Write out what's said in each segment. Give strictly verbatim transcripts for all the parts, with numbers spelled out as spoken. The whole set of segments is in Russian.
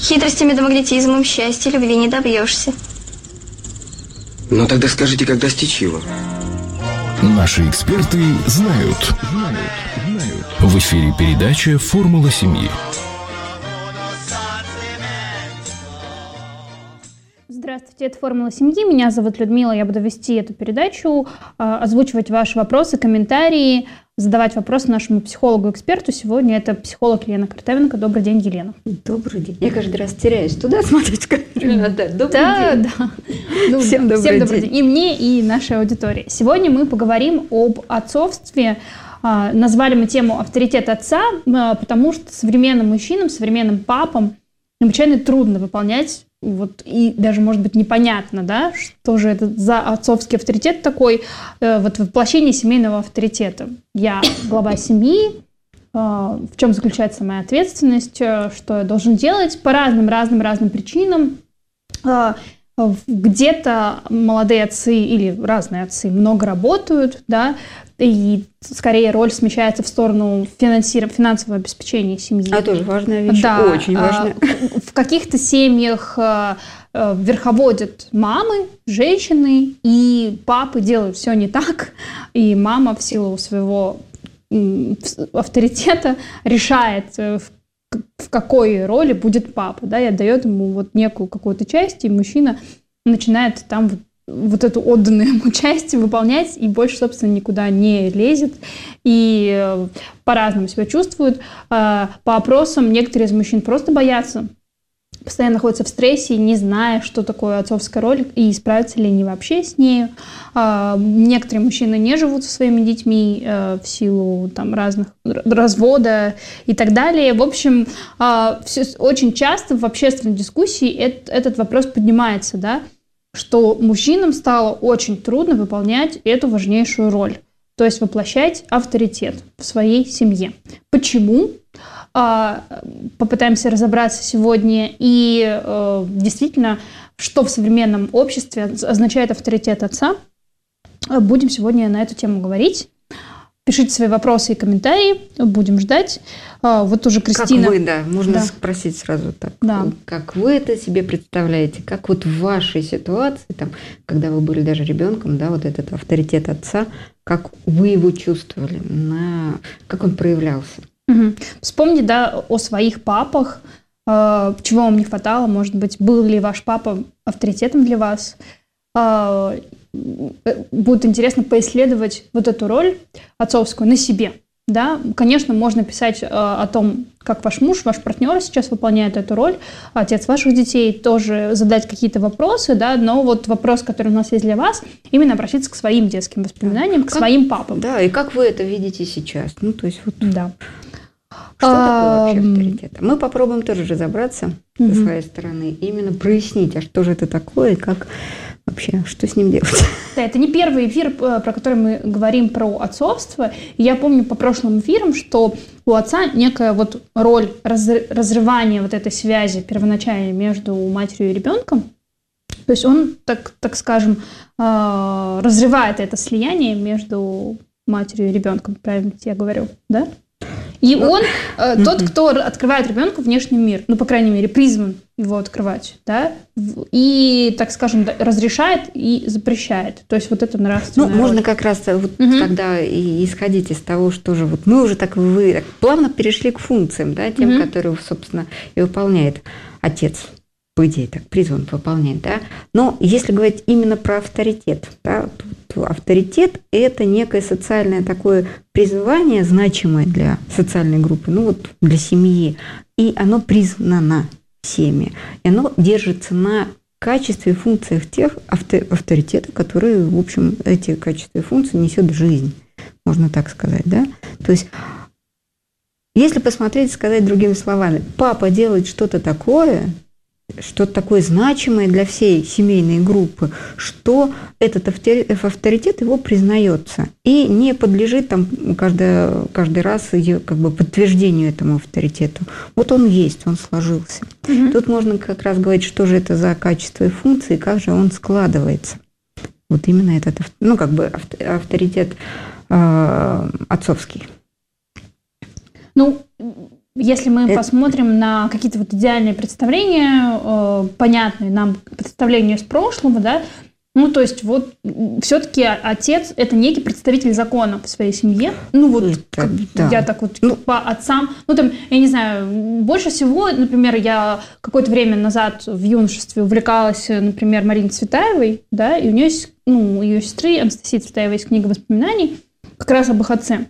Хитростями да магнетизмом счастья, любви не добьешься. Ну тогда скажите, как достичь его? Наши эксперты знают. Знают, знают. В эфире передача «Формула семьи». Здравствуйте, это «Формула семьи». Меня зовут Людмила, я буду вести эту передачу, озвучивать ваши вопросы, комментарии, задавать вопросы нашему психологу-эксперту. Сегодня это психолог Елена Картавенко. Добрый день, Елена. Добрый день. Я каждый раз теряюсь. Туда смотреть в камеру. Да, добрый да, день. Да. Ну, всем добрый, всем добрый день. день. И мне, и нашей аудитории. Сегодня мы поговорим об отцовстве. Назвали мы тему «Авторитет отца», потому что современным мужчинам, современным папам необычайно трудно выполнять, вот, и даже, может быть, непонятно, да, что же это за отцовский авторитет такой, э, вот воплощение семейного авторитета. Я глава семьи, э, в чем заключается моя ответственность, э, что я должен делать по разным-разным-разным причинам. Э, где-то молодые отцы или разные отцы много работают, да, и скорее роль смещается в сторону финансирования, финансового обеспечения семьи. А тоже важная вещь, да, очень важная. В каких-то семьях верховодят мамы, женщины, и папы делают все не так, и мама в силу своего авторитета решает, в какой роли будет папа, да, и отдает ему вот некую какую-то часть, и мужчина начинает там вот эту отданную ему часть выполнять и больше, собственно, никуда не лезет и по-разному себя чувствует. По опросам некоторые из мужчин просто боятся, постоянно находятся в стрессе, не зная, что такое отцовская роль и справятся ли они вообще с нею. Некоторые мужчины не живут со своими детьми в силу там, разных развода и так далее. В общем, очень часто в общественной дискуссии этот вопрос поднимается, да, что мужчинам стало очень трудно выполнять эту важнейшую роль, то есть воплощать авторитет в своей семье. Почему? Попытаемся разобраться сегодня и действительно, что в современном обществе означает авторитет отца. Будем сегодня на эту тему говорить. Пишите свои вопросы и комментарии, будем ждать. Вот уже Кристина... Как вы, да, можно да. спросить сразу так. Да. Как вы это себе представляете? Как вот в вашей ситуации, там, когда вы были даже ребенком, да, вот этот авторитет отца, как вы его чувствовали, на... как он проявлялся? Угу. Вспомни, да, о своих папах, э, чего вам не хватало, может быть, был ли ваш папа авторитетом для вас. Э, будет интересно поисследовать вот эту роль отцовскую на себе. Да? Конечно, можно писать э, о том, как ваш муж, ваш партнер сейчас выполняет эту роль, отец ваших детей, тоже задать какие-то вопросы, да, но вот вопрос, который у нас есть для вас, именно обращаться к своим детским воспоминаниям, к как, своим папам. Да, и как вы это видите сейчас? Ну, то есть вот... Да. Что такое вообще авторитет? Мы попробуем тоже разобраться угу. со своей стороны, именно прояснить, а что же это такое, и как вообще, что с ним делать. Да, это не первый эфир, про который мы говорим про отцовство. И я помню по прошлым эфирам, что у отца некая вот роль разрывания вот этой связи первоначальной между матерью и ребенком. То есть он, так, так скажем, разрывает это слияние между матерью и ребенком. Правильно я говорю, да? И он э, тот, кто открывает ребенку внешний мир, ну, по крайней мере, призван его открывать, да, и, так скажем, разрешает и запрещает. То есть вот это нравственная Ну, можно роль. как раз вот угу. тогда и исходить из того, что же вот мы уже так, вы, так плавно перешли к функциям, да, тем, угу. которые, собственно, и выполняет отец. По идее, так призван выполнять, да. Но если говорить именно про авторитет, да, то авторитет – это некое социальное такое призвание, значимое для социальной группы, ну вот для семьи, и оно признано всеми, и оно держится на качестве и функциях тех авторитетов, которые, в общем, эти качества и функции несет жизнь, можно так сказать, да. То есть, если посмотреть, сказать другими словами, папа делает что-то такое, что-то такое значимое для всей семейной группы, что этот авторитет его признается и не подлежит там каждый, каждый раз как бы подтверждению этому авторитету. Вот он есть, он сложился. Угу. Тут можно как раз говорить, что же это за качество и функции, как же он складывается. Вот именно этот, ну, как бы авторитет э, отцовский. Ну, если мы Это- посмотрим на какие-то вот идеальные представления, э, понятные нам представления из прошлого, да, ну, то есть вот все-таки отец – это некий представитель закона в своей семье. Ну, вот Это как да. я так вот Ну, по отцам, ну, там, я не знаю, больше всего, например, я какое-то время назад в юношестве увлекалась, например, Мариной Цветаевой, да, и у нее есть, ну, у ее сестры Анастасии Цветаевой есть книга воспоминаний как раз об их отце,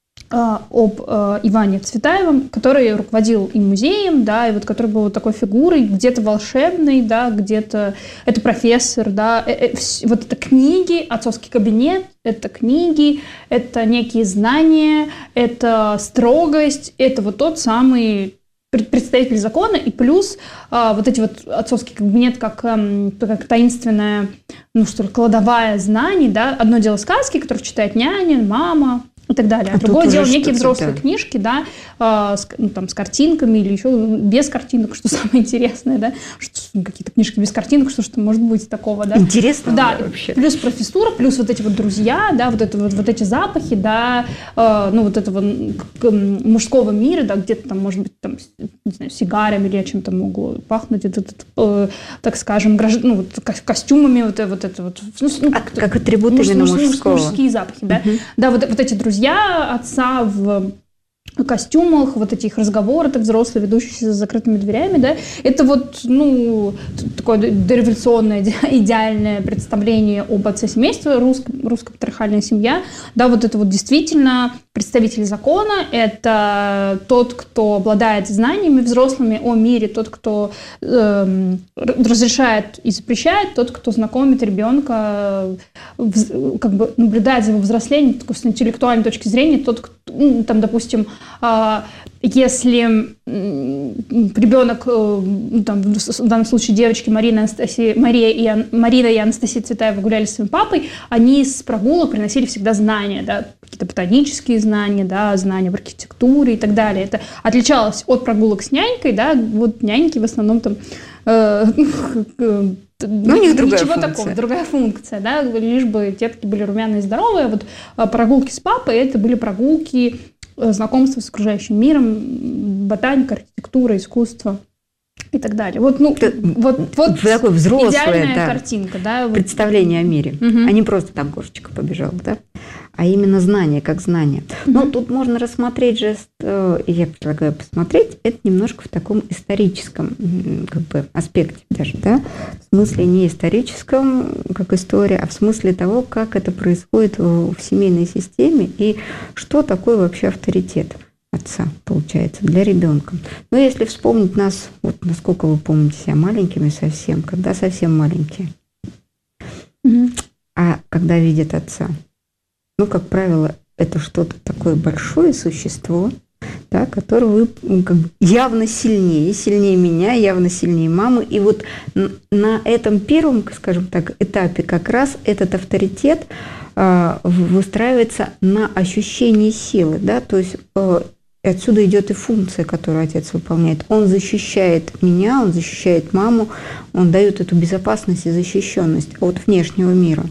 об э, Иване Цветаевом, который руководил и музеем, да, и вот который был вот такой фигурой, где-то волшебной, да, где-то это профессор, да, э, э, вс- вот это книги, отцовский кабинет, это книги, это некие знания, это строгость, это вот тот самый пред- представитель закона, и плюс а, вот эти вот отцовский кабинет как, эм, как таинственная, ну что ли, кладовая знаний, да, одно дело сказки, которые читает няня, мама, и так далее. А, А тут другое уже дело некие что-то, взрослые да. книжки, да, а, с, ну, там, с картинками или еще без картинок, что самое интересное, да, что, какие-то книжки без картинок, что, что может быть такого, да. Интересно Да, вообще. плюс профессура, плюс вот эти вот друзья, да, вот, это, вот, вот эти запахи, да, э, ну вот этого м, к- м, мужского мира, да, где-то там, может быть, там, с- не знаю, сигарами или чем-то могло пахнуть, это, это, э, так скажем, гражд... ну, вот, ко- костюмами, вот, э, вот это вот. Ну, с- ну, А как-то как атрибут муж- именно муж- мужского. Мужские запахи, да. Да, вот, вот эти друзья отца в костюмах, вот эти их разговоры, так взрослые, ведущиеся за закрытыми дверями, да, это вот, ну, т- такое дореволюционное, иде- идеальное представление об отце семейства, русско- русско-патриархальная семья, да, вот это вот действительно представитель закона, это тот, кто обладает знаниями взрослыми о мире, тот, кто эм, р- разрешает и запрещает, тот, кто знакомит ребенка, э, вз- как бы наблюдает за его взрослением, такой, с интеллектуальной точки зрения, тот, кто, ну, там, допустим, а, если м, ребенок, э, ну, там, в с- в данном случае девочки Марина, Анастасия, Мария и Ан- Марина и Анастасия Цветаева гуляли с своим папой, они с прогулок приносили всегда знания, да, какие-то ботанические знания, да, знания в архитектуре и так далее. Это отличалось от прогулок с нянькой, да, вот няньки в основном там э, Ну, у них другая ничего функция. такого, другая функция, да, лишь бы детки были румяные и здоровые. Вот а, прогулки с папой – это были прогулки, э, знакомства с окружающим миром, ботаника, архитектура, искусство и так далее. Вот, ну, Это вот, вот такое взрослое, идеальная да, картинка, да. вот. представление о мире, Мгм. а не просто там кошечка побежала, да, а именно знание как знание. Но тут можно рассмотреть же, э, и я предлагаю посмотреть, это немножко в таком историческом м, как бы аспекте даже, да, в смысле не историческом, как история, а в смысле того, как это происходит в, в семейной системе и что такое вообще авторитет отца, получается, для ребенка. Но если вспомнить нас, вот насколько вы помните себя маленькими совсем, когда совсем маленькие, Мгм. а когда видят отца, ну, как правило, это что-то такое большое существо, да, которое вы ну, как бы явно сильнее, сильнее меня, явно сильнее мамы. И вот н- на этом первом, скажем так, этапе как раз этот авторитет а, в- выстраивается на ощущении силы, да, то есть э, отсюда идет и функция, которую отец выполняет. Он защищает меня, он защищает маму, он дает эту безопасность и защищенность от внешнего мира.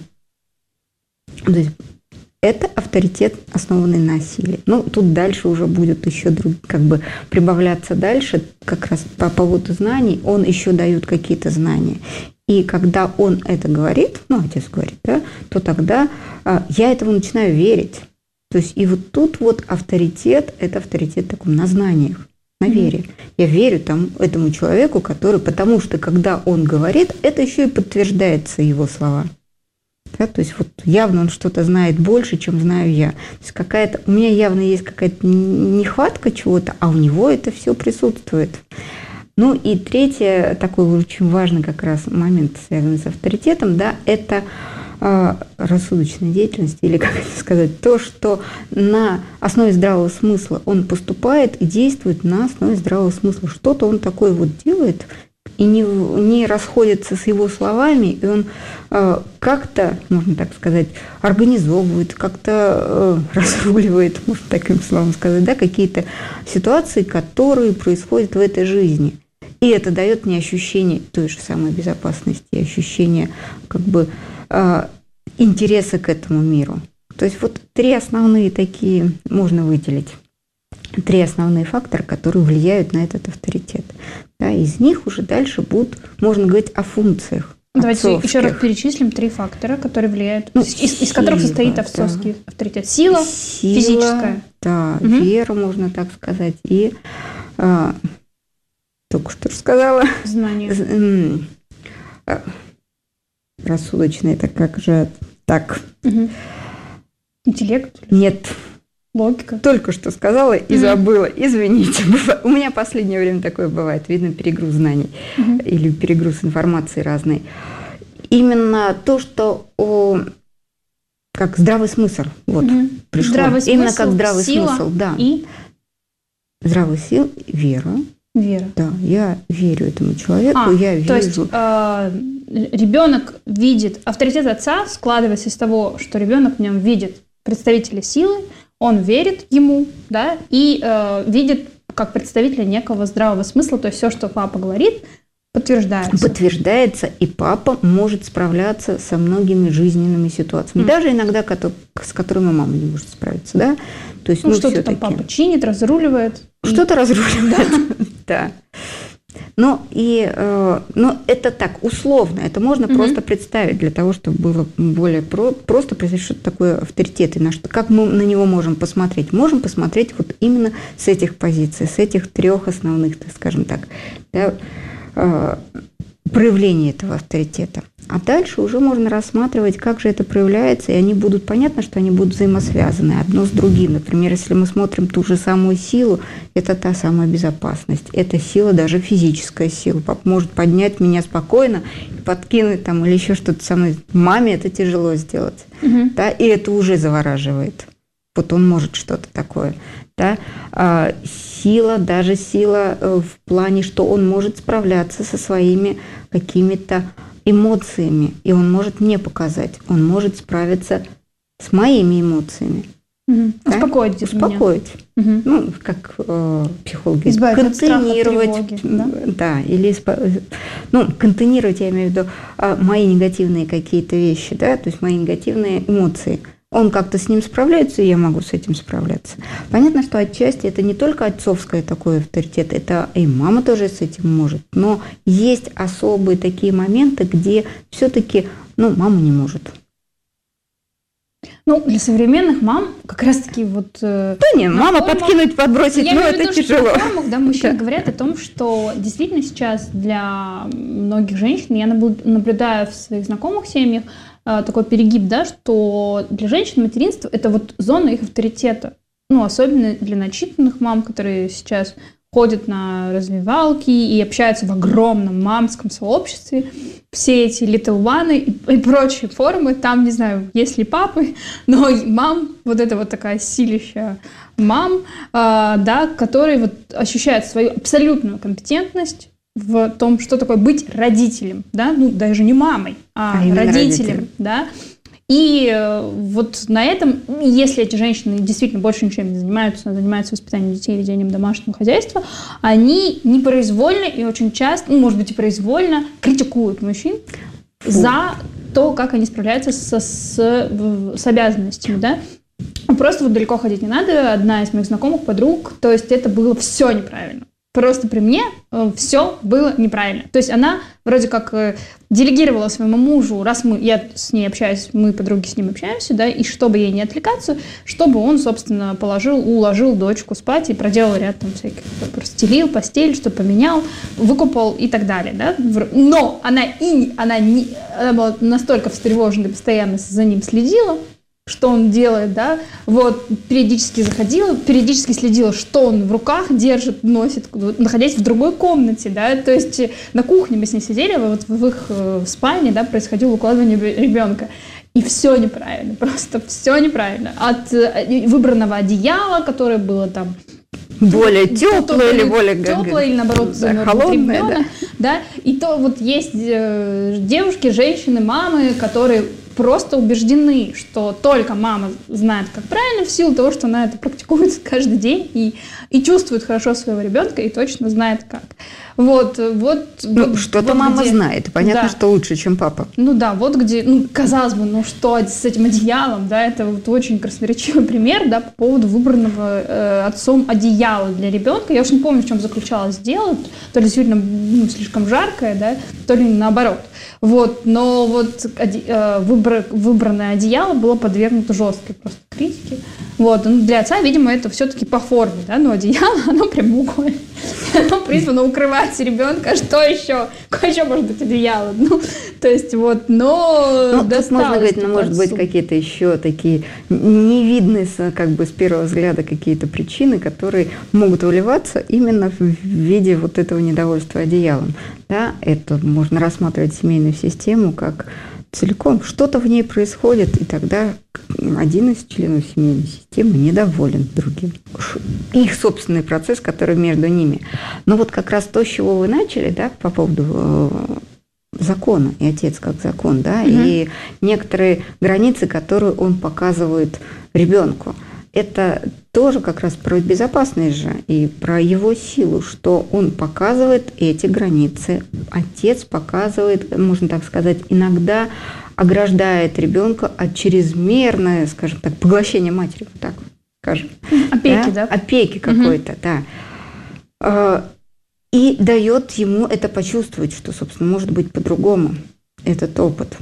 То есть это авторитет, основанный на силе. Ну, тут дальше уже будет еще друг, как бы прибавляться дальше, как раз по поводу знаний, он еще дает какие-то знания. И когда он это говорит, ну, отец говорит, да, то тогда а, я этому начинаю верить. То есть и вот тут вот авторитет, это авторитет таком на знаниях, на вере. Я верю там, этому человеку, который, потому что когда он говорит, это еще и подтверждается его слова. Да, то есть вот явно он что-то знает больше, чем знаю я. То есть какая-то, у меня явно есть какая-то нехватка чего-то, а у него это все присутствует. Ну и третье, такой очень важный как раз момент, связанный с авторитетом, да, это э, рассудочная деятельность, или как это сказать, то, что на основе здравого смысла он поступает и действует на основе здравого смысла. Что-то он такое вот делает, и не, не расходится с его словами, и он э, как-то, можно так сказать, организовывает, как-то э, разруливает, можно таким словом сказать, да, какие-то ситуации, которые происходят в этой жизни. И это дает мне ощущение той же самой безопасности, ощущение как бы э, интереса к этому миру. То есть вот три основные такие можно выделить. три основные фактора, которые влияют на этот авторитет. Да, из них уже дальше будут, можно говорить о функциях. Давайте отцовских. еще раз перечислим три фактора, которые влияют, Ну, из, из сила, которых состоит отцовский да. авторитет. Сила, Сила, физическая. Да, Угу. вера, можно так сказать. И а, только что сказала. Знание. з- м, а, Рассудочное, это как же так? Угу. Интеллект, Нет, логика. только что сказала и Мгм. забыла. Извините. Быва- У меня в последнее время такое бывает. Видно, перегруз знаний Мгм. или перегруз информации разной. Именно то, что о, как здравый смысл. Вот, Мгм. пришло. Здравый Именно смысл, как здравый сила смысл, да. и Здравый сил, вера. вера. Да, я верю этому человеку, А, я то есть вижу. ребенок видит, авторитет отца складывается из того, что ребенок в нем видит представителя силы, он верит ему, да, и э, видит как представителя некого здравого смысла, то есть все, что папа говорит, подтверждается. Подтверждается, и папа может справляться со многими жизненными ситуациями. М. Даже иногда, кото- с которыми мама не может справиться, да? То есть, Ну, ну, что-то там всё-таки папа чинит, разруливает. и- что-то разруливает. Да. Но, и, э, но это так, условно. Это можно Мгм. просто представить для того, чтобы было более про- просто представить, что такое авторитет и на что, как мы на него можем посмотреть. Можем посмотреть вот именно с этих позиций, с этих трех основных, так скажем так, да, э, проявлений этого авторитета. А дальше уже можно рассматривать, как же это проявляется, и они будут, понятно, что они будут взаимосвязаны одно с другим. Например, если мы смотрим ту же самую силу, это та самая безопасность. Это сила, даже физическая сила. Папа может поднять меня спокойно, подкинуть там или еще что-то со мной. Маме это тяжело сделать. Мгм. Да, и это уже завораживает. Вот он может что-то такое. Да? А, сила, даже сила э, в плане, что он может справляться со своими какими-то эмоциями, и он может мне показать, он может справиться с моими эмоциями. Мгм. Да? Успокоить где-то меня. Успокоить. Мгм. Ну, как э, психологи говорят, Избавить от страха, от контейнировать, тревоги, да? да, или испа- ну, контейнировать, я имею в виду, а, мои негативные какие-то вещи, да, то есть мои негативные эмоции. Он как-то с ним справляется, и я могу с этим справляться. Понятно, что отчасти это не только отцовское такой авторитет, это и мама тоже с этим может. Но есть особые такие моменты, где все-таки, ну, мама не может. Ну, для современных мам как раз-таки вот... э, Да не, на мама формах- подкинуть, подбросить, Я ну, имею в это виду, что тяжело. на форумах, да, мужчины Да. говорят о том, что действительно сейчас для многих женщин, я наблю- наблюдаю в своих знакомых семьях э, такой перегиб, да, что для женщин материнство – это вот зона их авторитета. Ну, особенно для начитанных мам, которые сейчас ходят на развивалки и общаются в огромном мамском сообществе. Все эти Little One и, и прочие форумы, там, не знаю, есть ли папы, но и мам, вот это вот такая силища мам, а, да, которые вот ощущают свою абсолютную компетентность в том, что такое быть родителем, да, ну, даже не мамой, а, А именно родителем, родителем. да. И э, вот на этом, если эти женщины действительно больше ничем не занимаются, а занимаются воспитанием детей, ведением домашнего хозяйства, они непроизвольно и очень часто, ну, может быть, и произвольно критикуют мужчин за то, как они справляются со- с, в- с обязанностями, да. Просто вот далеко ходить не надо. Одна из моих знакомых, подруг, то есть это было все неправильно. Просто при мне все было неправильно. То есть она вроде как э, делегировала своему мужу, раз мы, я с ней общаюсь, мы подруги с ним общаемся, да, и чтобы ей не отвлекаться, чтобы он, собственно, положил, уложил дочку спать и проделал ряд там всяких, простелил постель, что поменял, выкупал и так далее, да. Но она и она не, она была настолько встревожена и постоянно за ним следила, что он делает, да, вот, периодически заходила, периодически следила, что он в руках держит, носит, находясь в другой комнате, да, то есть на кухне мы с ней сидели, вот в их э, спальне, да, происходило укладывание ребенка, и все неправильно, просто все неправильно, от э, выбранного одеяла, которое было там Более теплое или более теплое, или наоборот, да, замерзнет холодное, ребенок, да. И то вот есть э, девушки, женщины, мамы, которые просто убеждены, что только мама знает, как правильно, в силу того, что она это практикует каждый день и, и чувствует хорошо своего ребенка и точно знает, как. Вот, вот. Ну, вот, что-то вот мама где... знает. Понятно, да. что лучше, чем папа. Ну да, вот где, ну, казалось бы, ну что с этим одеялом, да, это вот очень красноречивый пример, да, по поводу выбранного э, отцом одеяла для ребенка. Я уж не помню, в чем заключалось дело, то ли действительно ну, слишком жаркое, да, то ли наоборот. Вот, но вот оде, э, выбор, выбранное одеяло было подвергнуто жесткой просто критике. Вот, ну, для отца, видимо, это все-таки по форме, да, но одеяло, оно прямоугольное. Оно призвано укрывать ребенка. А что еще? Какое еще может быть одеяло? Ну, то есть вот, но... Ну, тут можно говорить, ну, может быть, какие-то еще такие невидные, как бы, с первого взгляда какие-то причины, которые могут выливаться именно в виде вот этого недовольства одеялом. Да, это можно рассматривать семейную систему как целиком. Что-то в ней происходит, и тогда один из членов семейной системы недоволен другим. Их собственный процесс, который между ними. Но вот как раз то, с чего вы начали, да, по поводу закона, и отец как закон, да, угу. и некоторые границы, которые он показывает ребенку. Это тоже как раз про безопасность же и про его силу, что он показывает эти границы. Отец показывает, можно так сказать, иногда ограждает ребенка от чрезмерного, скажем так, поглощения матери, вот так скажем. Опеки, да? да? Опеки какой-то, угу. да. И дает ему это почувствовать, что, собственно, может быть по-другому этот опыт.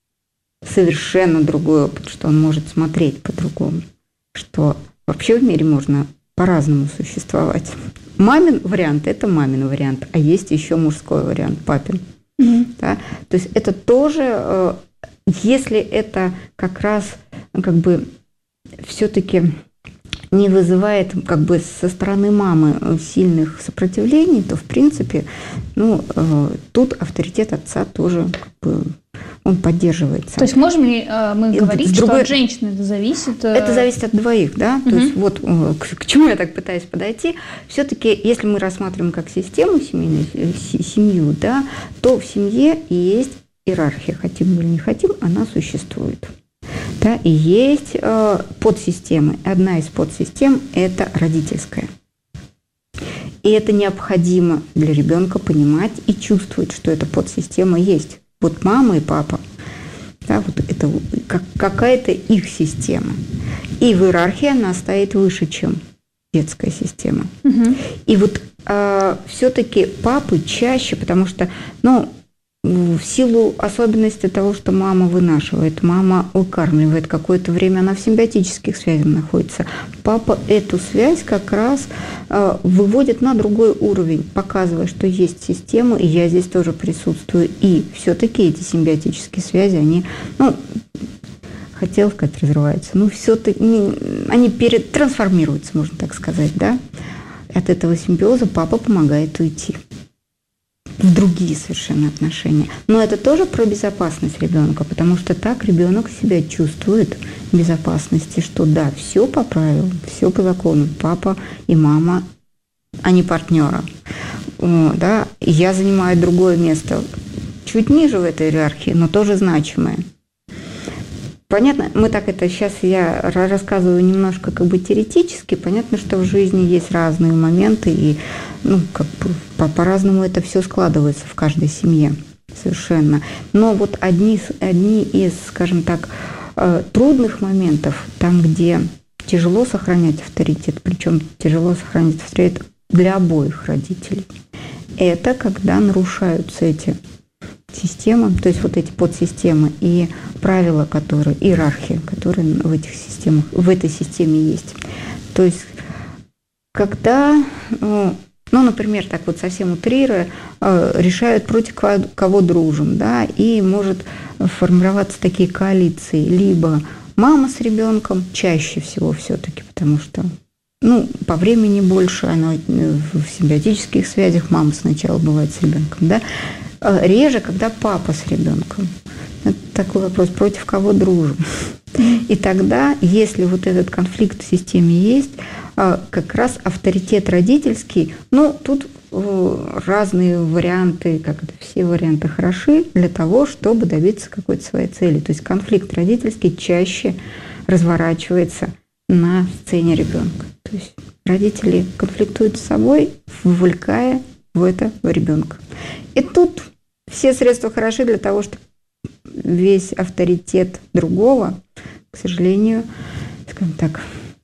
Совершенно другой опыт, что он может смотреть по-другому. Что вообще в мире можно по-разному существовать. Мамин вариант – это мамин вариант, а есть еще мужской вариант – папин. Mm-hmm. Да? То есть это тоже, если это как раз как бы все-таки не вызывает как бы со стороны мамы сильных сопротивлений, то в принципе ну, тут авторитет отца тоже как бы он поддерживается. То есть можем ли э, мы и говорить, другой... что от женщины это зависит? Э... Это зависит от двоих, да. Угу. То есть вот к, к чему я так пытаюсь подойти. Все-таки, если мы рассматриваем как систему семейную, семью, да, то в семье есть иерархия, хотим мы или не хотим, она существует. Да, и есть э, подсистемы. Одна из подсистем – это родительская. И это необходимо для ребенка понимать и чувствовать, что эта подсистема есть. Вот мама и папа, да, вот это как, какая-то их система. И в иерархии она стоит выше, чем детская система. Угу. И вот э, все-таки папы чаще, потому что, ну, в силу особенностей того, что мама вынашивает, мама выкармливает, какое-то время она в симбиотических связях находится. Папа эту связь как раз э, выводит на другой уровень, показывая, что есть система, и я здесь тоже присутствую. И все-таки эти симбиотические связи, они, ну, хотела сказать, разрываются, но все-таки они перед, трансформируются, можно так сказать, да. От этого симбиоза папа помогает уйти в другие совершенно отношения. Но это тоже про безопасность ребенка, потому что так ребенок себя чувствует в безопасности, что да, все по правилам, все по закону. Папа и мама, они партнеры. Да? Я занимаю другое место, чуть ниже в этой иерархии, но тоже значимое. Понятно, мы так это сейчас я рассказываю немножко как бы теоретически. Понятно, что в жизни есть разные моменты, и ну, как бы по- по-разному это все складывается в каждой семье совершенно. Но вот одни, одни из, скажем так, трудных моментов, там, где тяжело сохранять авторитет, причем тяжело сохранять авторитет для обоих родителей, это когда нарушаются эти системы, то есть вот эти подсистемы и правила, которые, иерархия, которые в этих системах, в этой системе есть. То есть когда, ну, например, так вот совсем утрируя, решают, против кого дружим, да, и может формироваться такие коалиции, либо мама с ребенком, чаще всего все-таки, потому что ну, по времени больше, она в симбиотических связях, мама сначала бывает с ребенком, да, реже, когда папа с ребенком. Это такой вопрос, против кого дружим. И тогда, если вот этот конфликт в системе есть, как раз авторитет родительский, ну, тут разные варианты, как это, все варианты хороши для того, чтобы добиться какой-то своей цели. То есть конфликт родительский чаще разворачивается на сцене ребенка. То есть родители конфликтуют с собой, вовлекая в это в ребенка. И тут все средства хороши для того, чтобы весь авторитет другого, к сожалению, скажем так,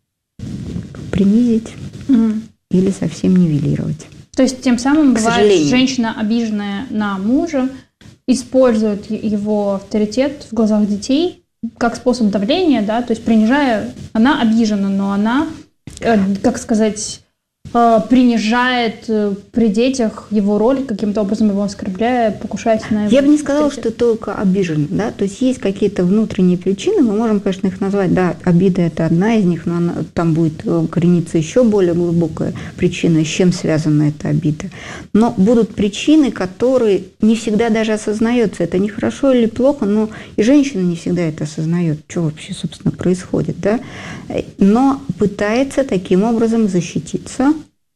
принизить Мгм. или совсем нивелировать. То есть тем самым К бывает, сожалению. женщина, обиженная на мужа, использует е- его авторитет в глазах детей как способ давления, да, то есть принижая, она обижена, но она, э, как сказать, э, принижает э, при детях его роль, каким-то образом его оскорбляя, покушаясь на его Я бы не сказала, авторитет. что только обижен, да, то есть есть какие-то внутренние причины, мы можем, конечно, их назвать, да, обида – это одна из них, но она, там будет э, корениться еще более глубокая причина, с чем связана эта обида. Но будут причины, которые не всегда даже осознаются, это не хорошо или плохо, но и женщина не всегда это осознает, что вообще, собственно, происходит, да, но пытается таким образом защититься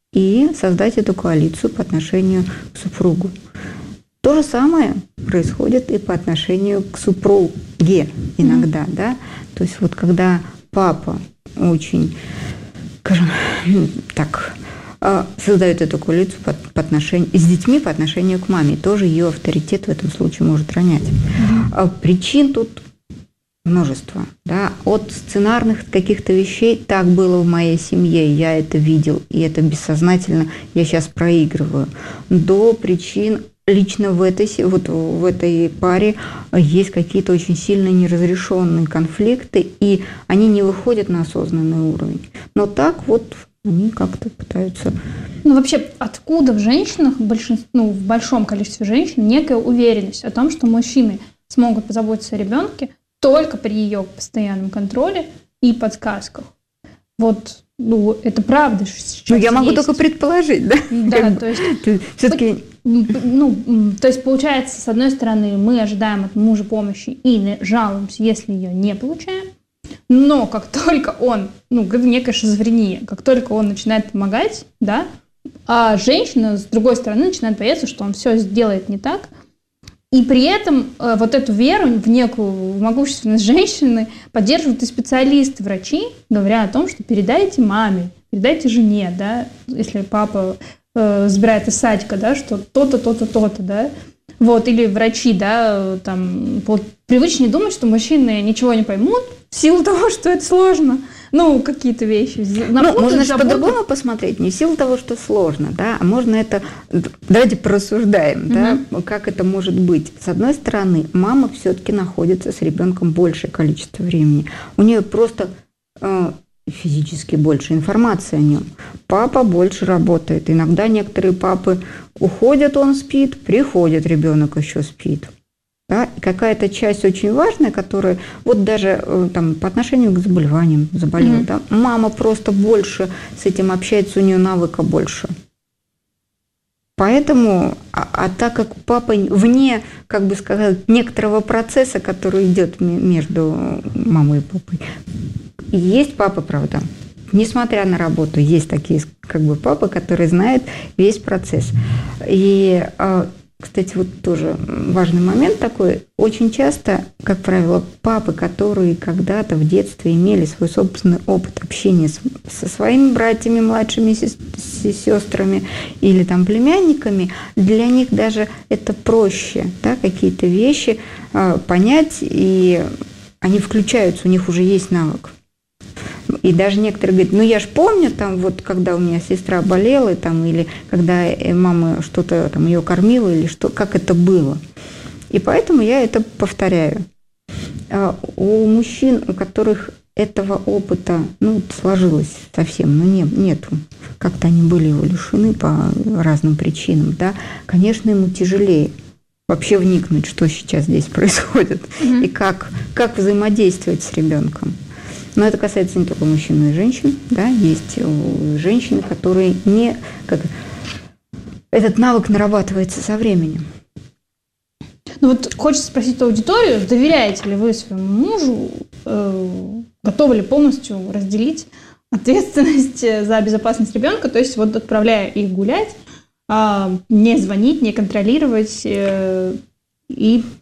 и создать эту коалицию по отношению к супругу. То же самое происходит и по отношению к супруге иногда, да. То есть вот когда папа очень, скажем, так, э, создает эту коалицию по, по отношению, с детьми по отношению к маме, тоже ее авторитет в этом случае может ронять. А причин тут множество, да, от сценарных каких-то вещей, так было в моей семье, я это видел, и это бессознательно я сейчас проигрываю, до причин лично в этой, се- вот в этой паре есть какие-то очень сильно неразрешенные конфликты, и они не выходят на осознанный уровень. Но так вот они как-то пытаются... Ну, вообще, откуда в женщинах, большинство, ну, в большом количестве женщин, некая уверенность о том, что мужчины смогут позаботиться о ребенке только при ее постоянном контроле и подсказках. Вот, ну, это правда. что сейчас Ну, я могу есть. только предположить, да? Да, то есть, Все-таки м, ну, м, то есть, получается, с одной стороны, мы ожидаем от мужа помощи и не- жалуемся, если ее не получаем, но как только он, ну, как некая шизофрения, как только он начинает помогать, да, а женщина, с другой стороны, начинает бояться, что он все сделает не так, и при этом э, вот эту веру в некую могущественность женщины поддерживают и специалисты, врачи, говоря о том, что передайте маме, передайте жене, да, если папа э, забирает из садика, да, что то-то, то-то, то-то, да, вот, или врачи, да, там, вот, привычнее думать, что мужчины ничего не поймут в силу того, что это сложно, ну, какие-то вещи. Ну, можно же по-другому посмотреть, не в силу того, что сложно, да, а можно это, давайте порассуждаем, да, как это может быть. С одной стороны, мама все-таки находится с ребенком большее количество времени, у нее просто э, физически больше информации о нем. Папа больше работает, иногда некоторые папы уходят, он спит, приходит, ребенок еще спит. Да, и какая-то часть очень важная, которая вот даже э, там, по отношению к заболеваниям заболела, Мгм. да, мама просто больше с этим общается, у нее навыка больше. Поэтому, а, а так как папа вне, как бы сказать, некоторого процесса, который идет м- между мамой и папой, есть папа, правда, несмотря на работу, есть такие как бы папы, которые знают весь процесс. И э, кстати, вот тоже важный момент такой. Очень часто, как правило, папы, которые когда-то в детстве имели свой собственный опыт общения с- со своими братьями, младшими сес- с- сестрами или там племянниками, для них даже это проще, да, какие-то вещи э, понять, и они включаются, у них уже есть навык. И даже некоторые говорят, ну я ж помню, там, вот, когда у меня сестра болела, и, там, или когда э, мама что-то там ее кормила, или что, как это было. И поэтому я это повторяю. А у мужчин, у которых этого опыта ну, сложилось совсем, ну, не, нету, как-то они были его лишены по разным причинам, да, конечно, ему тяжелее вообще вникнуть, что сейчас здесь происходит, Мгм. и как, как взаимодействовать с ребенком. Но это касается не только мужчин, но и женщин. Да? Есть э, женщины, которые не... Как, этот навык нарабатывается со временем. Ну вот хочется спросить аудиторию, доверяете ли вы своему мужу, э, готовы ли полностью разделить ответственность за безопасность ребенка, то есть вот отправляя их гулять, а, не звонить, не контролировать э, и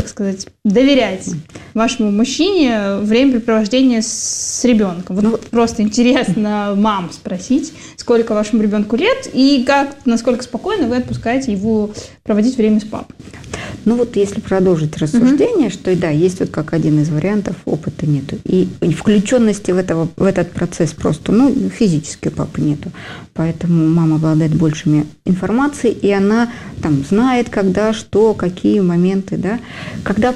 так сказать, доверять вашему мужчине времяпрепровождение с ребенком? Вот Ну, просто интересно мам спросить, сколько вашему ребенку лет и как, насколько спокойно вы отпускаете его проводить время с папой. Ну вот если продолжить рассуждение, что и да, есть вот как один из вариантов, опыта нету. И включенности в, этого, в этот процесс просто, ну, физически у папы нету. Поэтому мама обладает большими информацией, и она там знает, когда, что, какие моменты, да. Когда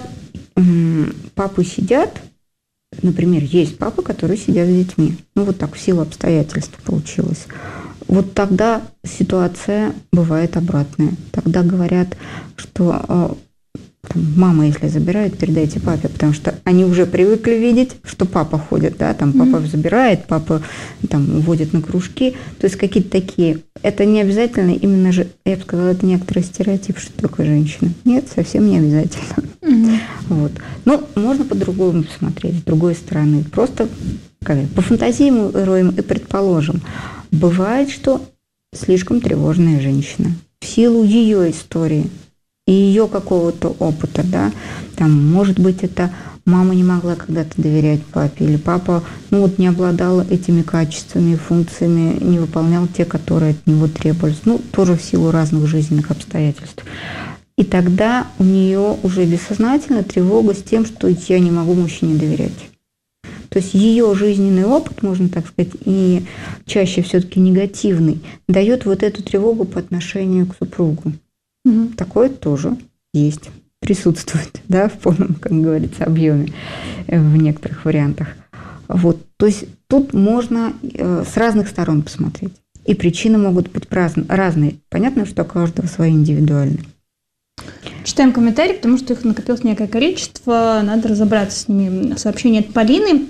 м- папы сидят, например, есть папы, которые сидят с детьми. Ну вот так в силу обстоятельств получилось. Вот тогда ситуация бывает обратная. Тогда говорят, что там, мама, если забирает, передайте папе, потому что они уже привыкли видеть, что папа ходит, да, там папа mm-hmm. забирает, папа там уводит на кружки, то есть какие-то такие. Это не обязательно именно же, я бы сказала, это некоторый стереотип, что такое женщина. Нет, совсем не обязательно. Mm-hmm. Вот. Ну, можно по-другому посмотреть, с другой стороны. Просто как, пофантазируем и предположим. Бывает, что слишком тревожная женщина в силу ее истории и ее какого-то опыта, да, там, может быть, это мама не могла когда-то доверять папе, или папа, ну, вот не обладал этими качествами, функциями, не выполнял те, которые от него требовались, ну, тоже в силу разных жизненных обстоятельств. И тогда у нее уже бессознательно тревога с тем, что я не могу мужчине доверять. То есть ее жизненный опыт, можно так сказать, и чаще все-таки негативный, дает вот эту тревогу по отношению к супругу. Угу. Такое тоже есть, присутствует, да, в полном, как говорится, объеме в некоторых вариантах. Вот, то есть тут можно с разных сторон посмотреть. И причины могут быть разные. Понятно, что у каждого свои индивидуальные. Читаем комментарии, потому что их накопилось некое количество, надо разобраться с ними. Сообщение от Полины.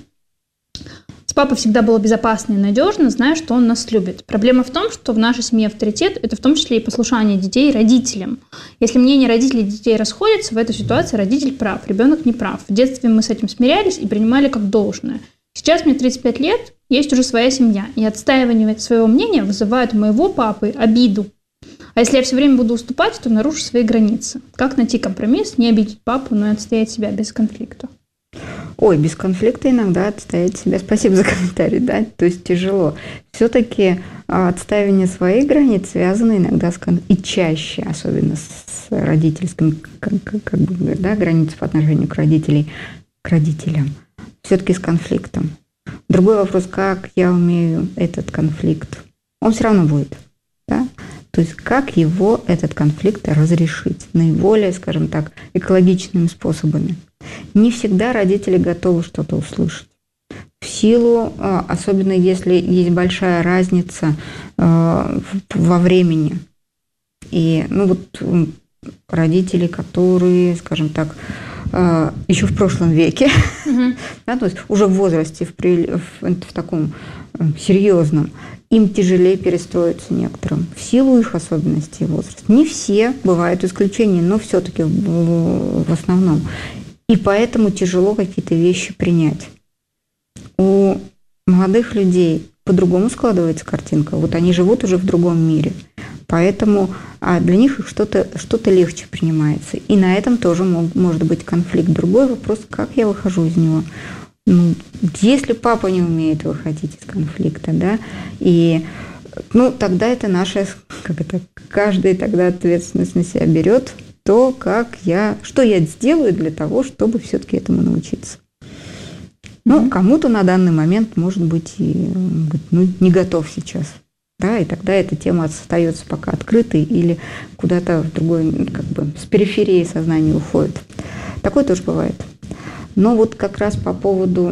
С папой всегда было безопасно и надежно, зная, что он нас любит. Проблема в том, что в нашей семье авторитет – это в том числе и послушание детей родителям. Если мнения родителей и детей расходятся, в этой ситуации родитель прав, ребенок не прав. В детстве мы с этим смирялись и принимали как должное. Сейчас мне тридцать пять лет, есть уже своя семья, и отстаивание своего мнения вызывает у моего папы обиду. А если я все время буду уступать, то нарушу свои границы. Как найти компромисс, не обидеть папу, но и отстоять себя без конфликта? Ой, без конфликта иногда отстоять себя. Спасибо за комментарий, да, то есть тяжело. Все-таки отстаивание своих границ связано иногда с кон... и чаще, особенно с родительским, как, как бы, да, границей по отношению к родителей, к родителям. Все-таки с конфликтом. Другой вопрос, как я умею этот конфликт. Он все равно будет, да. То есть как его, этот конфликт, разрешить наиболее, скажем так, экологичными способами. Не всегда родители готовы что-то услышать. В силу, особенно если есть большая разница во времени. И ну вот родители, которые, скажем так, еще в прошлом веке, mm-hmm. да, то есть уже в возрасте, в, в, в таком серьезном, им тяжелее перестроиться некоторым в силу их особенностей возраста. Не все, бывают исключения, но все-таки в, в основном. И поэтому тяжело какие-то вещи принять. У молодых людей по-другому складывается картинка. Вот они живут уже в другом мире. Поэтому а для них что-то, что-то легче принимается. И на этом тоже мог, может быть конфликт. Другой вопрос, как я выхожу из него. Ну, если папа не умеет выходить из конфликта, да, и ну, тогда это наша, как это, каждый тогда ответственность на себя берет, то, как я, что я сделаю для того, чтобы все-таки этому научиться. Ну, mm-hmm. кому-то на данный момент, может быть, и ну, не готов сейчас. Да, и тогда эта тема остается пока открытой или куда-то в другой, как бы, с периферии сознания уходит. Такое тоже бывает. Но вот как раз по поводу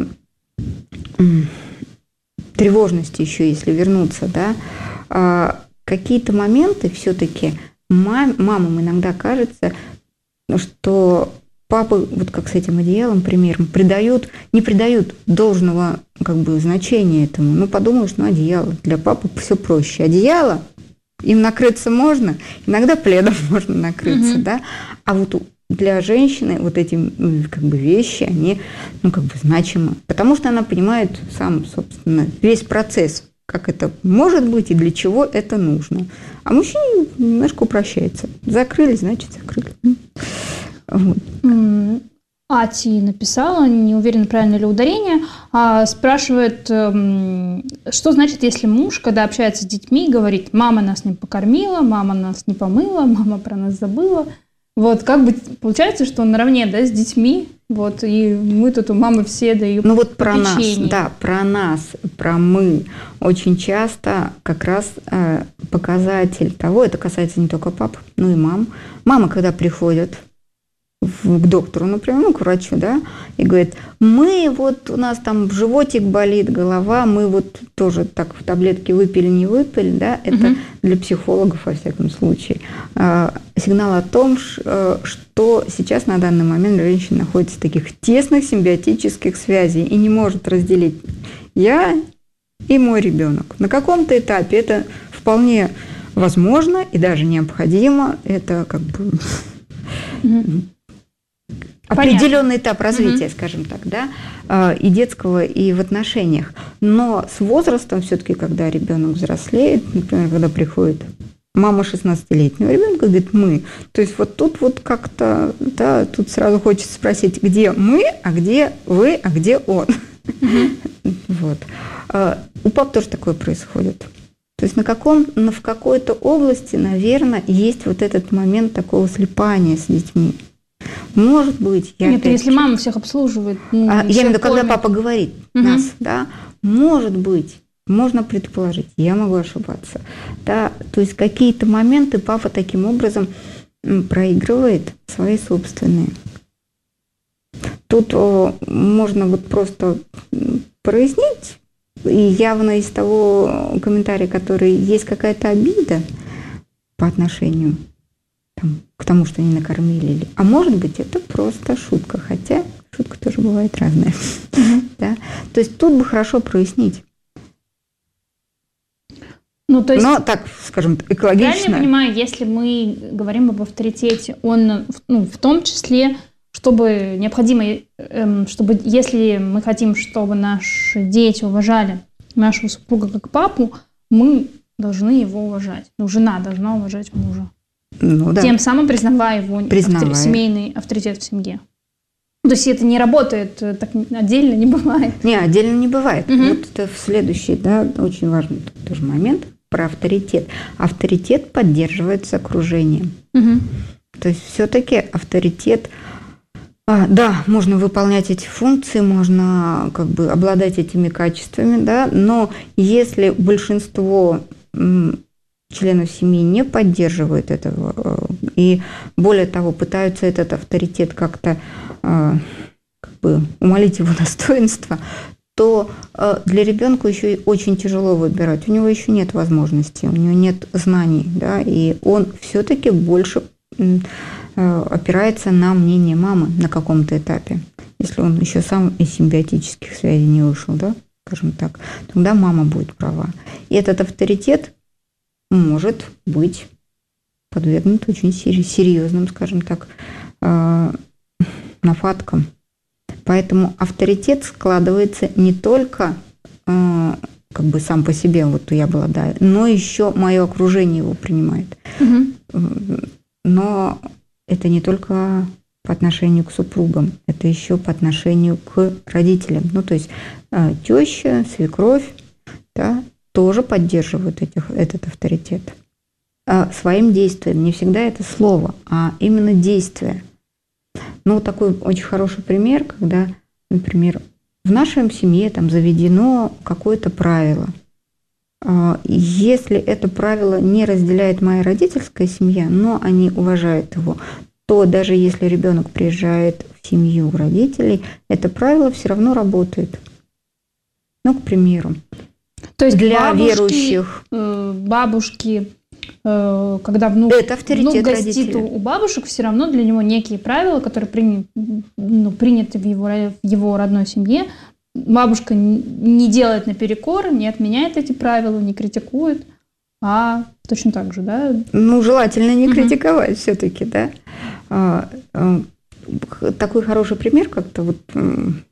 тревожности еще, если вернуться, да, какие-то моменты все-таки мам, мамам иногда кажется, что папы, вот как с этим одеялом, примером, придают, не придают должного как бы значения этому. Ну, подумаешь, ну, одеяло. Для папы все проще. Одеяло, им накрыться можно, иногда пледом можно накрыться, mm-hmm. да. А вот для женщины вот эти как бы вещи, они, ну, как бы значимы. Потому что она понимает сам, собственно, весь процесс, как это может быть и для чего это нужно. А мужчине немножко упрощается. Закрыли, значит, закрыли. Вот. Ати написала, не уверена, правильно ли ударение, а спрашивает, что значит, если муж, когда общается с детьми, говорит: мама нас не покормила, мама нас не помыла, мама про нас забыла. Вот, как бы получается, что он наравне, да, с детьми, вот, и мы тут у мамы все дают Ну вот про попечение. нас, да, про нас, про мы очень часто как раз э, показатель того, это касается не только пап, но и мам. Мама, когда приходят в, к доктору, например, ну, к врачу, да, и говорит: мы вот, у нас там животик болит, голова, мы вот тоже так в таблетки выпили, не выпили, да, это угу. для психологов, во всяком случае, э, сигнал о том, ш, что сейчас на данный момент женщина находится в таких тесных симбиотических связей и не может разделить я и мой ребенок. На каком-то этапе это вполне возможно и даже необходимо, это как бы... Угу. Определенный этап развития, mm-hmm. скажем так, да, и детского, и в отношениях. Но с возрастом все-таки, когда ребенок взрослеет, например, когда приходит мама шестнадцатилетнего ребенка, говорит: мы. То есть вот тут вот как-то, да, тут сразу хочется спросить, где мы, а где вы, а где он. Mm-hmm. Вот. У пап тоже такое происходит. То есть на каком, в какой-то области, наверное, есть вот этот момент такого слипания с детьми. Может быть, я Нет, если мама всех обслуживает. Ну, а, я имею в виду, когда кормит. папа говорит угу. нас, да, может быть, можно предположить, я могу ошибаться, да, то есть какие-то моменты папа таким образом проигрывает свои собственные. Тут о, можно вот просто прояснить, и явно из того комментария, который есть какая-то обида по отношению там, к тому, что не накормили. А может быть, это просто шутка, хотя шутка тоже бывает разная. Mm-hmm. Да? То есть тут бы хорошо прояснить. Ну, то есть, но так, скажем, экологично. Я понимаю, если мы говорим об авторитете, он, ну, в том числе, чтобы необходимо, эм, чтобы если мы хотим, чтобы наши дети уважали нашего супруга как папу, мы должны его уважать. Ну, жена должна уважать мужа. Ну, да. Тем самым признавая его признавая. Автор, семейный авторитет в семье. То есть это не работает, так отдельно не бывает. Не, отдельно не бывает. Угу. Вот это следующий, да, очень важный тоже момент про авторитет. Авторитет поддерживается окружением. Угу. То есть все-таки авторитет, а, да, можно выполнять эти функции, можно как бы обладать этими качествами, да, но если большинство членов семьи не поддерживают этого и, более того, пытаются этот авторитет как-то как бы умалить его достоинство, то для ребенка еще и очень тяжело выбирать. У него еще нет возможности, у него нет знаний, да, и он все-таки больше опирается на мнение мамы на каком-то этапе. Если он еще сам из симбиотических связей не вышел, да, скажем так, тогда мама будет права. И этот авторитет может быть подвергнут очень серьезным, скажем так, нападкам. Поэтому авторитет складывается не только как бы сам по себе, вот я была, да, но еще мое окружение его принимает. Угу. Но это не только по отношению к супругам, это еще по отношению к родителям. Ну, то есть теща, свекровь, да, тоже поддерживают этих, этот авторитет. А своим действием, не всегда это слово, а именно действие. Ну, вот такой очень хороший пример, когда, например, в нашей семье там заведено какое-то правило. Если это правило не разделяет моя родительская семья, но они уважают его, то даже если ребенок приезжает в семью родителей, это правило все равно работает. Ну, к примеру. То есть для бабушки, верующих. Бабушки, когда внук, это авторитет внук гостит родителя. У бабушек, все равно для него некие правила, которые приняты, ну, приняты в, его, в его родной семье. Бабушка не делает наперекор, не отменяет эти правила, не критикует, а точно так же, да? Ну, желательно не угу. критиковать все-таки, да. Такой хороший пример, как-то вот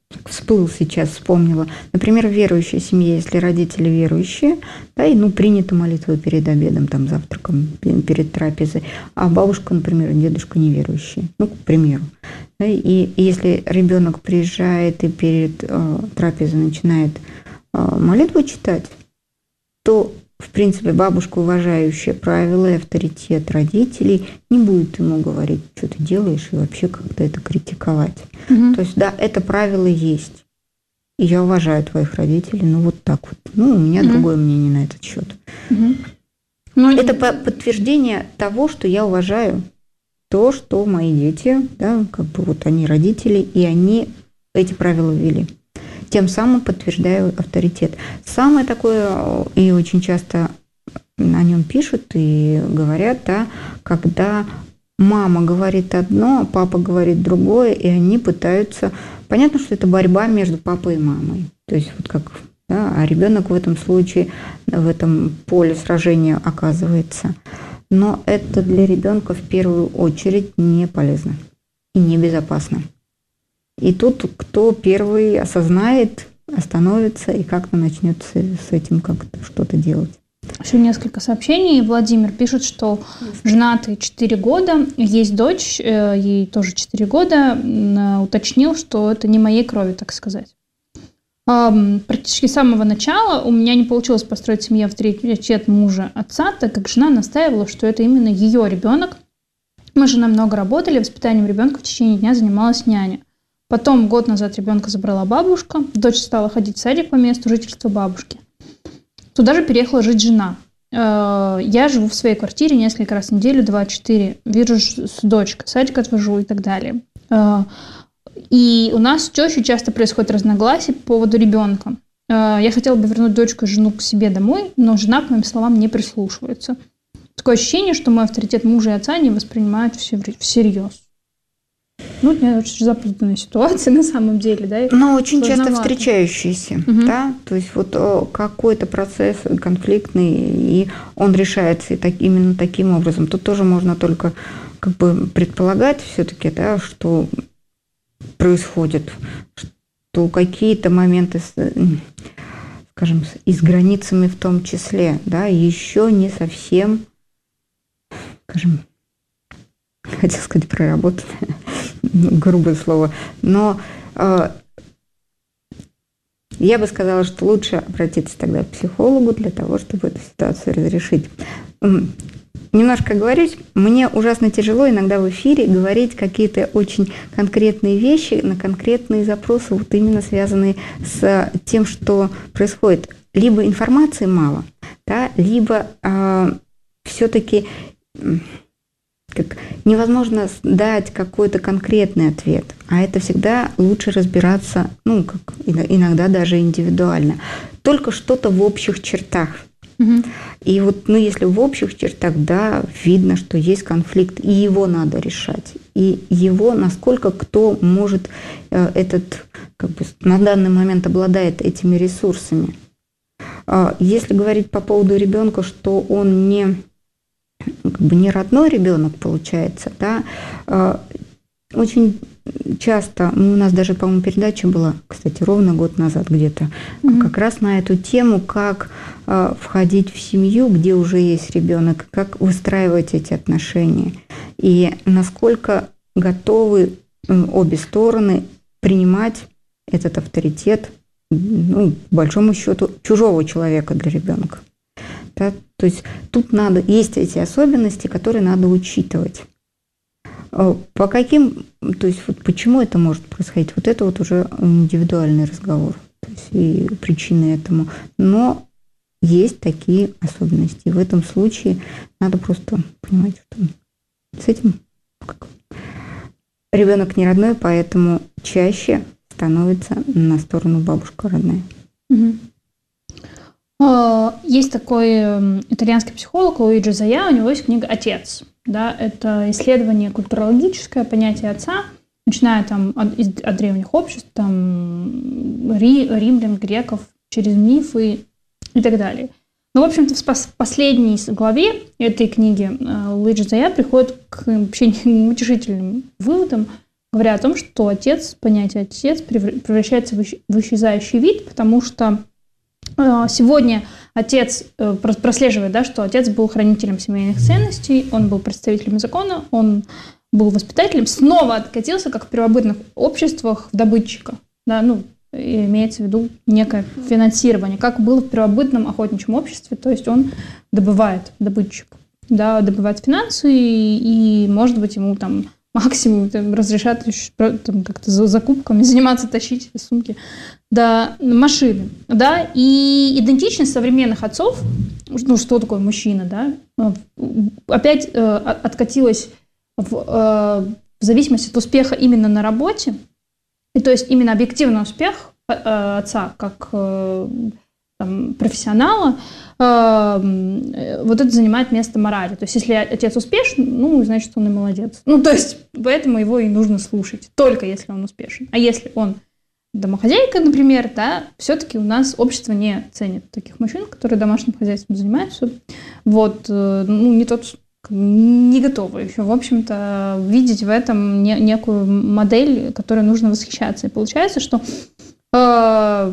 всплыл сейчас, вспомнила. Например, в верующей семье, если родители верующие, да, и ну, принято молитву перед обедом, там, завтраком, перед трапезой, а бабушка, например, дедушка неверующие, ну, к примеру. Да, и, и если ребенок приезжает и перед э, трапезой начинает э, молитву читать, то, в принципе, бабушка, уважающая правила и авторитет родителей, не будет ему говорить, что ты делаешь, и вообще как-то это критиковать. Угу. То есть, да, это правило есть. И я уважаю твоих родителей, ну вот так вот. Ну, у меня угу. другое мнение на этот счет. Угу. Ну, это и... подтверждение того, что я уважаю то, что мои дети, да, как бы вот они родители, и они эти правила ввели. Тем самым подтверждаю авторитет. Самое такое, и очень часто о нем пишут и говорят, да, когда мама говорит одно, а папа говорит другое, и они пытаются... Понятно, что это борьба между папой и мамой. То есть вот как... Да, а ребенок в этом случае, в этом поле сражения оказывается. Но это для ребенка в первую очередь не полезно и небезопасно. И тут кто первый осознает, остановится и как-то начнет с, с этим как-то что-то делать. Еще несколько сообщений. Владимир пишет, что женаты четыре года, есть дочь, ей тоже четыре года, уточнил, что это не моей крови, так сказать. Практически с самого начала у меня не получилось построить семью авторитет мужа отца, так как жена настаивала, что это именно ее ребенок. Мы с женой много работали, воспитанием ребенка в течение дня занималась няня. Потом год назад ребенка забрала бабушка, дочь стала ходить в садик по месту жительства бабушки. Туда же переехала жить жена. Я живу в своей квартире несколько раз в неделю, два-четыре, вижу с дочкой, садик отвожу и так далее. И у нас с тещей часто происходит разногласия по поводу ребенка. Я хотела бы вернуть дочку и жену к себе домой, но жена, к моим словам, не прислушивается. Такое ощущение, что мой авторитет мужа и отца не воспринимают всерьез. Ну, это очень запутанная ситуация на самом деле, да? Но очень часто встречающиеся, угу. да? То есть вот какой-то процесс конфликтный, и он решается и так, именно таким образом. Тут тоже можно только как бы предполагать все-таки, да, что происходит, что какие-то моменты, скажем, и с границами в том числе, да, еще не совсем, скажем, хотел сказать, проработанное, грубое слово, но э, я бы сказала, что лучше обратиться тогда к психологу для того, чтобы эту ситуацию разрешить. Немножко оговорюсь, мне ужасно тяжело иногда в эфире говорить какие-то очень конкретные вещи на конкретные запросы, вот именно связанные с тем, что происходит. Либо информации мало, да, либо э, все-таки как, невозможно дать какой-то конкретный ответ, а это всегда лучше разбираться, ну, как иногда даже индивидуально. Только что-то в общих чертах. Угу. И вот, ну, если в общих чертах, да, видно, что есть конфликт, и его надо решать. И его, насколько кто может э, этот, как бы, на данный момент обладает этими ресурсами. Э, если говорить по поводу ребенка, что он не, как бы, не родной ребенок получается, да, э, очень часто, у нас даже, по-моему, передача была, кстати, ровно год назад где-то, mm-hmm. как раз на эту тему, как э, входить в семью, где уже есть ребенок, как выстраивать эти отношения, и насколько готовы э, обе стороны принимать этот авторитет, ну, по большому счету, чужого человека для ребенка. Да? То есть тут надо, есть эти особенности, которые надо учитывать. По каким, то есть вот почему это может происходить, вот это вот уже индивидуальный разговор, то есть и причины этому. Но есть такие особенности. И в этом случае надо просто понимать, что с этим как, ребенок не родной, поэтому чаще становится на сторону бабушка родная. Угу. Есть такой итальянский психолог Луиджи Зая, у него есть книга «Отец». Да, это исследование культурологическое, понятие отца, начиная там от, от древних обществ, там, ри, римлян, греков, через мифы и так далее. Но, в общем-то, в последней главе этой книги Луиджи Зая приходит к вообще неутешительным выводам. говоря о том, что отец, понятие отец превращается в исчезающий вид, потому что сегодня отец прослеживает, да, что отец был хранителем семейных ценностей, он был представителем закона, он был воспитателем, снова откатился, как в первобытных обществах, в добытчика. Да, ну, имеется в виду некое финансирование, как было в первобытном охотничьем обществе, то есть он добывает, добытчик, да, добывает финансы, и, и может быть, ему там максимум там, разрешат там, как-то за закупками заниматься, тащить из сумки до машины, да, и идентичность современных отцов, ну, что такое мужчина, да, опять э, откатилась в, э, в зависимости от успеха именно на работе, и то есть именно объективный успех э, отца как э, там, профессионала, э, вот это занимает место морали. То есть если отец успешен, ну, значит, он и молодец. Ну, то есть поэтому его и нужно слушать, только если он успешен. А если он домохозяйка, например, да, все-таки у нас общество не ценит таких мужчин, которые домашним хозяйством занимаются. Вот, э, ну, не тот... не готовы еще, в общем-то, видеть в этом не, некую модель, которой нужно восхищаться. И получается, что э,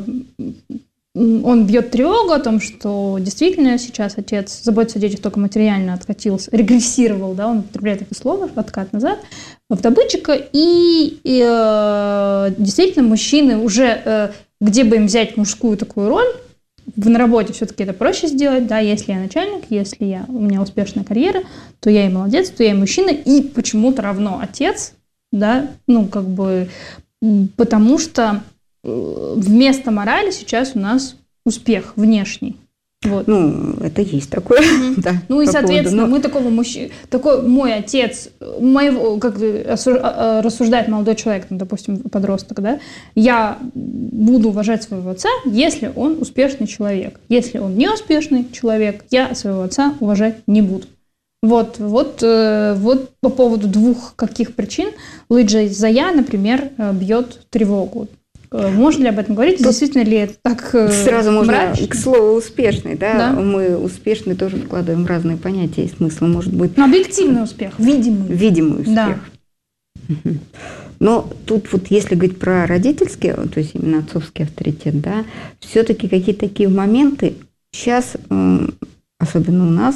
он бьет тревогу о том, что действительно сейчас отец заботится о детях только материально, откатился, регрессировал, да, он употребляет это слово, откат назад, в добытчика, и, и э, действительно мужчины уже, э, где бы им взять мужскую такую роль, на работе все-таки это проще сделать, да, если я начальник, если я, у меня успешная карьера, то я и молодец, то я и мужчина, и почему-то равно отец, да, ну, как бы, потому что вместо морали сейчас у нас успех внешний. Вот. Ну, это есть такое. Mm-hmm. Да, ну и, соответственно, поводу, но... мы такого мужчины, такой мой отец, моего, как рассуждает молодой человек, ну, допустим, подросток, да, я буду уважать своего отца, если он успешный человек. Если он не успешный человек, я своего отца уважать не буду. Вот, вот, вот по поводу двух каких причин Лыджа Зая, например, бьет тревогу. Можно ли об этом говорить? Тут действительно ли это так сразу мрачно? Можно к слову успешный, да? Да. Мы успешный тоже вкладываем разные понятия и смыслы. Может быть... Но объективный успех, видимый. Видимый успех. Да. Угу. Но тут вот если говорить про родительский, то есть именно отцовский авторитет, да, все-таки какие-то такие моменты сейчас, особенно у нас,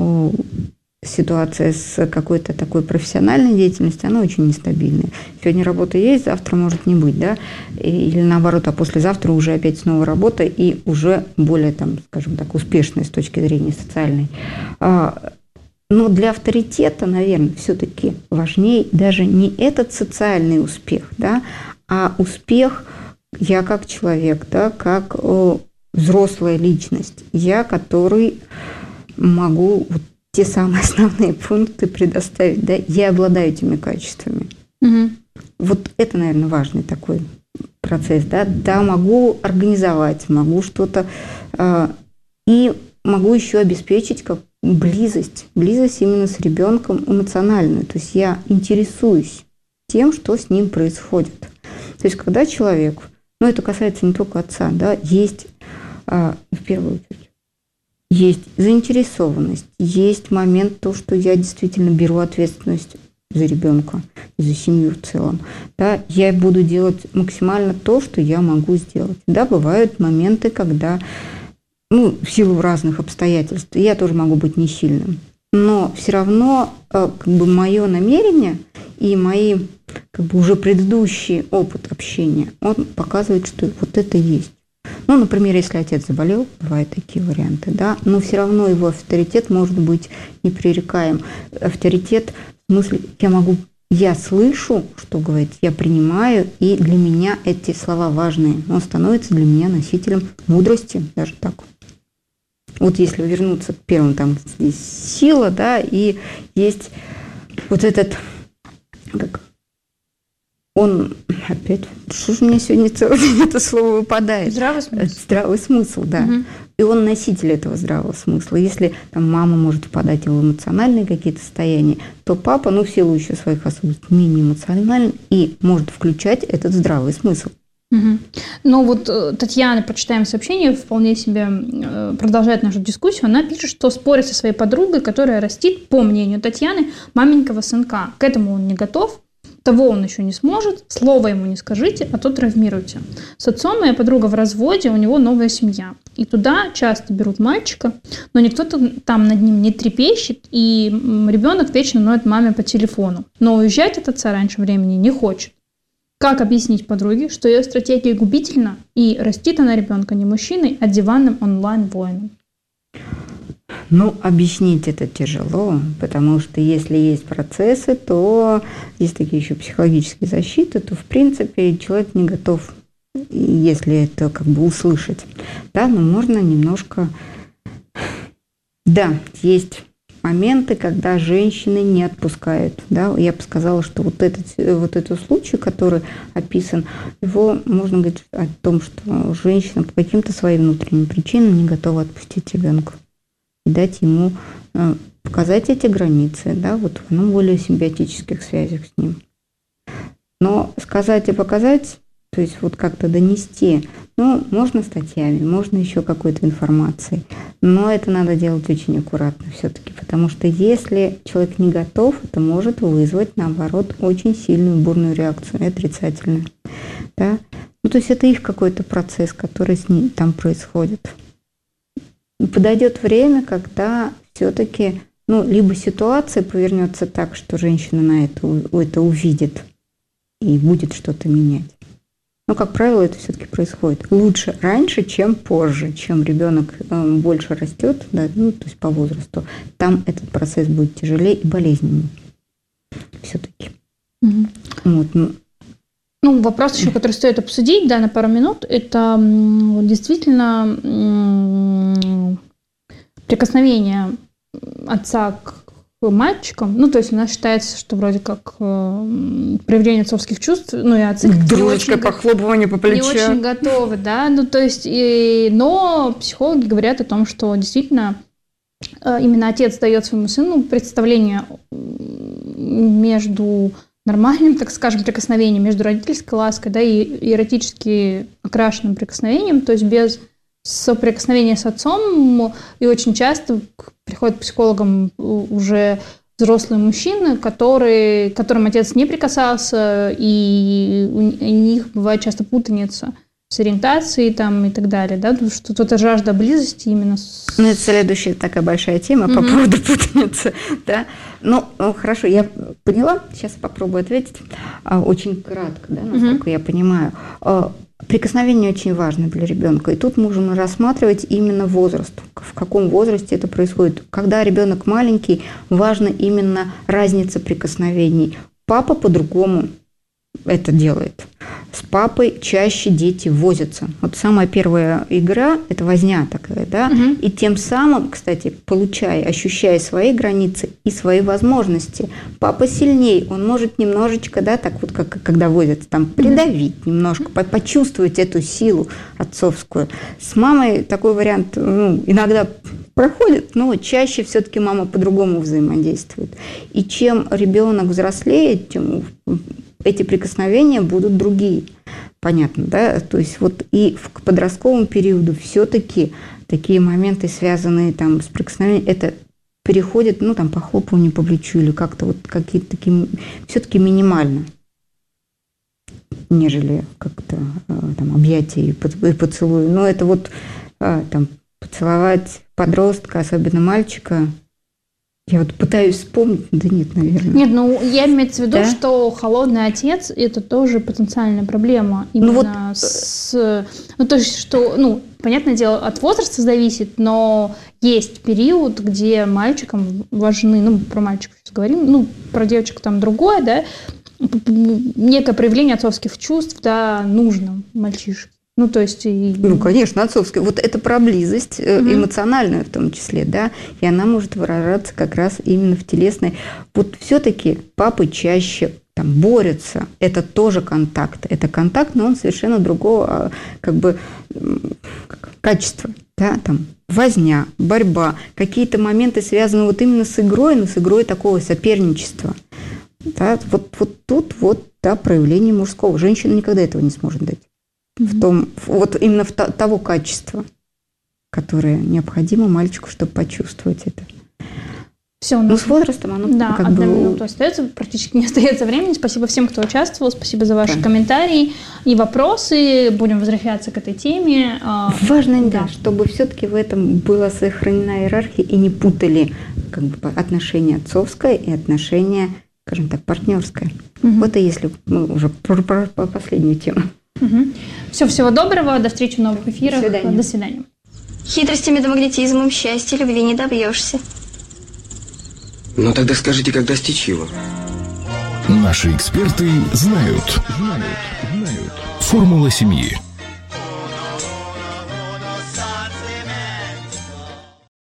ситуация с какой-то такой профессиональной деятельностью, она очень нестабильная. Сегодня работа есть, завтра может не быть, да, или наоборот, а послезавтра уже опять снова работа и уже более, там, скажем так, успешная с точки зрения социальной. Но для авторитета, наверное, все-таки важнее даже не этот социальный успех, да, а успех я как человек, да, как взрослая личность, я, который могу вот те самые основные пункты предоставить, да, я обладаю этими качествами. Угу. Вот это, наверное, важный такой процесс, да, да, могу организовать, могу что-то, э, и могу еще обеспечить как близость, близость именно с ребенком эмоциональную, то есть я интересуюсь тем, что с ним происходит. То есть когда человек, ну это касается не только отца, да, есть э, в первую очередь, есть заинтересованность, есть момент то, что я действительно беру ответственность за ребенка, за семью в целом. Да, я буду делать максимально то, что я могу сделать. Да, бывают моменты, когда, ну, в силу разных обстоятельств, я тоже могу быть не сильным. Но все равно как бы мое намерение и мои как бы уже предыдущий опыт общения, он показывает, что вот это есть. Ну, например, если отец заболел, бывают такие варианты, да, но все равно его авторитет может быть непререкаем. Авторитет, в смысле, я могу, я слышу, что говорит, я принимаю, и для меня эти слова важные. Он становится для меня носителем мудрости, даже так. Вот если вернуться к первому, там здесь сила, да, и есть вот этот, как он, опять, что же у меня сегодня целый день это слово выпадает? Здравый смысл. Здравый смысл, да. Угу. И он носитель этого здравого смысла. Если там, мама может впадать в эмоциональные какие-то состояния, то папа, ну, в силу еще своих особенностей, менее эмоциональный и может включать этот здравый смысл. Угу. Ну вот Татьяна, прочитаем сообщение, вполне себе продолжает нашу дискуссию. Она пишет, что спорит со своей подругой, которая растит, по мнению Татьяны, маменького сынка. К этому он не готов. того он еще не сможет, слова ему не скажите, а то травмируете. С отцом моя подруга в разводе, у него новая семья. И туда часто берут мальчика, но никто там над ним не трепещет, и ребенок вечно ноет маме по телефону. Но уезжать от отца раньше времени не хочет. Как объяснить подруге, что ее стратегия губительна, и растит она ребенка не мужчиной, а диванным онлайн-воином? Ну, объяснить это тяжело, потому что если есть процессы, то есть такие еще психологические защиты, то, в принципе, человек не готов, если это как бы услышать. Да, но можно немножко... Да, есть моменты, когда женщины не отпускают. Да? Я бы сказала, что вот этот, вот этот случай, который описан, его можно говорить о том, что женщина по каким-то своим внутренним причинам не готова отпустить ребенка. И дать ему, показать эти границы, да, вот в ну, более симбиотических связях с ним. Но сказать и показать, то есть вот как-то донести, ну, можно статьями, можно еще какой-то информацией, но это надо делать очень аккуратно все-таки, потому что если человек не готов, это может вызвать, наоборот, очень сильную бурную реакцию, и отрицательную. Да? Ну, то есть это их какой-то процесс, который с ним там происходит. Подойдет время, когда все-таки, ну, либо ситуация повернется так, что женщина на это, это увидит и будет что-то менять. Но, как правило, это все-таки происходит лучше раньше, чем позже, чем ребенок больше растет, да, ну, то есть по возрасту. Там этот процесс будет тяжелее и болезненнее все-таки. Mm-hmm. Вот, ну, Ну, вопрос еще, который стоит обсудить, да, на пару минут, это действительно прикосновение отца к мальчикам. Ну, то есть у нас считается, что вроде как проявление отцовских чувств, ну, и отцы как-то дружеское похлопывание по плечу. Не очень готовы, да, ну, то есть, и, но психологи говорят о том, что действительно именно отец дает своему сыну представление между нормальным, так скажем, прикосновением, между родительской лаской, да, и эротически окрашенным прикосновением, то есть без соприкосновения с отцом. И очень часто приходят к психологам уже взрослые мужчины, которые, к которым отец не прикасался, и у них бывает часто путаница с ориентацией там, и так далее, да, что тут жажда близости именно с... Ну, это следующая такая большая тема mm-hmm. по поводу путаницы, да. Ну, хорошо, я поняла, сейчас попробую ответить очень кратко, да, насколько mm-hmm. я понимаю. Прикосновение очень важно для ребенка, и тут можно рассматривать именно возраст, в каком возрасте это происходит. Когда ребенок маленький, важна именно разница прикосновений. Папа по-другому это делает. С папой чаще дети возятся. Вот самая первая игра – это возня такая, да, угу. И тем самым, кстати, получая, ощущая свои границы и свои возможности, папа сильнее, он может немножечко, да, так вот, как когда возятся, там, придавить угу. немножко, почувствовать эту силу отцовскую. С мамой такой вариант, ну, иногда проходит, но чаще все-таки мама по-другому взаимодействует. И чем ребенок взрослеет, тем эти прикосновения будут другие. Понятно, да? То есть вот и к подростковому периоду все-таки такие моменты, связанные там с прикосновением, это переходит, ну, там, похлопывание по плечу или как-то вот какие-то такие, все-таки минимально, нежели как-то там объятия и поцелуи. Но это вот там поцеловать подростка, особенно мальчика. Я вот пытаюсь вспомнить, да нет, наверное. Нет, ну я имею в виду, да? что холодный отец – это тоже потенциальная проблема. Именно ну, вот... с… Ну, то есть, что, ну, понятное дело, от возраста зависит, но есть период, где мальчикам важны, ну, про мальчиков сейчас говорим, ну, про девочек там другое, да, некое проявление отцовских чувств, да, нужно мальчишке. Ну, то есть... И... Ну, конечно, отцовская. Вот это про близость, mm-hmm. эмоциональную в том числе, да, и она может выражаться как раз именно в телесной. Вот все-таки папы чаще там борются. Это тоже контакт. Это контакт, но он совершенно другого как бы качества. Да, там возня, борьба, какие-то моменты связаны вот именно с игрой, но с игрой такого соперничества. Да, вот, вот тут вот, да, проявление мужского. Женщина никогда этого не сможет дать. В том, вот именно в то, того качества, которое необходимо мальчику, чтобы почувствовать это. Все, Ну, с возрастом оно да, как одна бы... минута остается, практически не остается времени. Спасибо всем, кто участвовал, спасибо за ваши Да. комментарии и вопросы. Будем возвращаться к этой теме. А, Важно, да, да. чтобы все-таки в этом была сохранена иерархия и не путали как бы, отношения отцовское и отношения, скажем так, партнерское. Мгм. Вот и если мы уже про, про- про последнюю тему. Все, всего доброго, до встречи в новых эфирах. До свидания. До свидания. Хитростями да магнетизмом счастья любви не добьешься. Ну тогда скажите, как достичь его? Наши эксперты знают. Формула семьи.